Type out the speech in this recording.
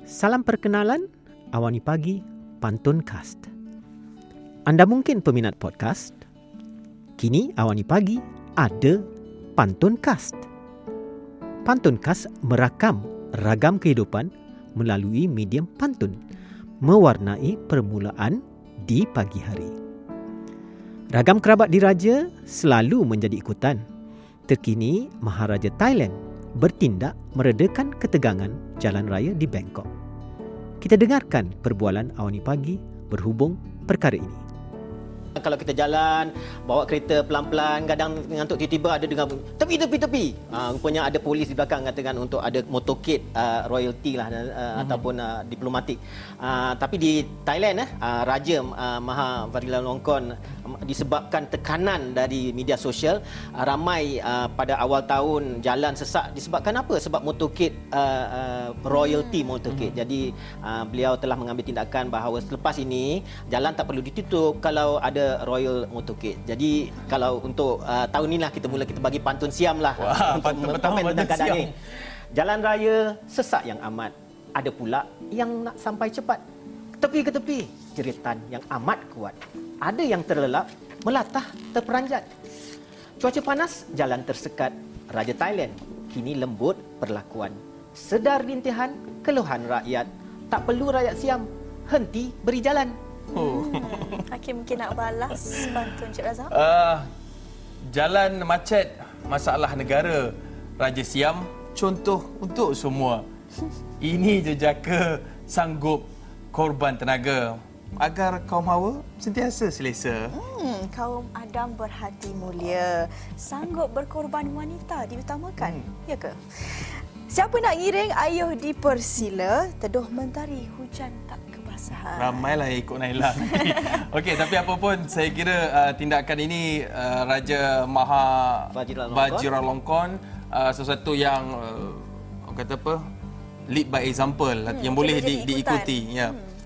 Salam perkenalan, Awani Pagi, Pantun Cast. Anda mungkin peminat podcast. Kini Awani Pagi ada Pantun Cast. Pantun Cast merakam ragam kehidupan melalui medium pantun, mewarnai permulaan di pagi hari. Ragam kerabat diraja selalu menjadi ikutan. Terkini, Maharaja Thailand bertindak meredakan ketegangan jalan raya di Bangkok. Kita dengarkan perbualan Awani Pagi berhubung perkara ini. Kalau kita jalan, bawa kereta pelan-pelan, kadang ngantuk tiba-tiba ada dengar tepi. Rupanya ada polis di belakang katakan untuk ada motorcade royalty lah ataupun diplomatik. Tapi di Thailand Raja Maha Vajiralongkorn disebabkan tekanan dari media sosial, ramai pada awal tahun jalan sesak disebabkan apa? Sebab motorcade royalty motorcade. Jadi beliau telah mengambil tindakan bahawa selepas ini jalan tak perlu ditutup kalau ada royal motorcade. Jadi kalau untuk tahun inilah kita bagi pantun siam lah. Wah, pantun pertama pantun siam ini. Jalan raya sesak yang amat, ada pula yang nak sampai cepat. Tepi ke tepi, jeritan yang amat kuat. Ada yang terlelap, melatah, terperanjat. Cuaca panas, jalan tersekat. Raja Thailand kini lembut perlakuan. Sedar rintihan, keluhan rakyat. Tak perlu rakyat siam, henti beri jalan. Hakim mungkin nak balas pantun Cik Razak. Jalan macet, masalah negara. Raja Siam, contoh untuk semua. Ini jejaka sanggup korban tenaga agar kaum Hawa sentiasa selesa. Kaum Adam berhati mulia, sanggup berkorban wanita diutamakan. Ya ke? Siapa nak ngiring ayuh dipersila, teduh mentari hujan tak kebasahan. Ramailah yang ikut Naila. Okey, tapi apa pun saya kira tindakan ini Raja Maha Vajiralongkorn sesuatu yang orang kata apa? Lead by example yang boleh diikuti. Ya.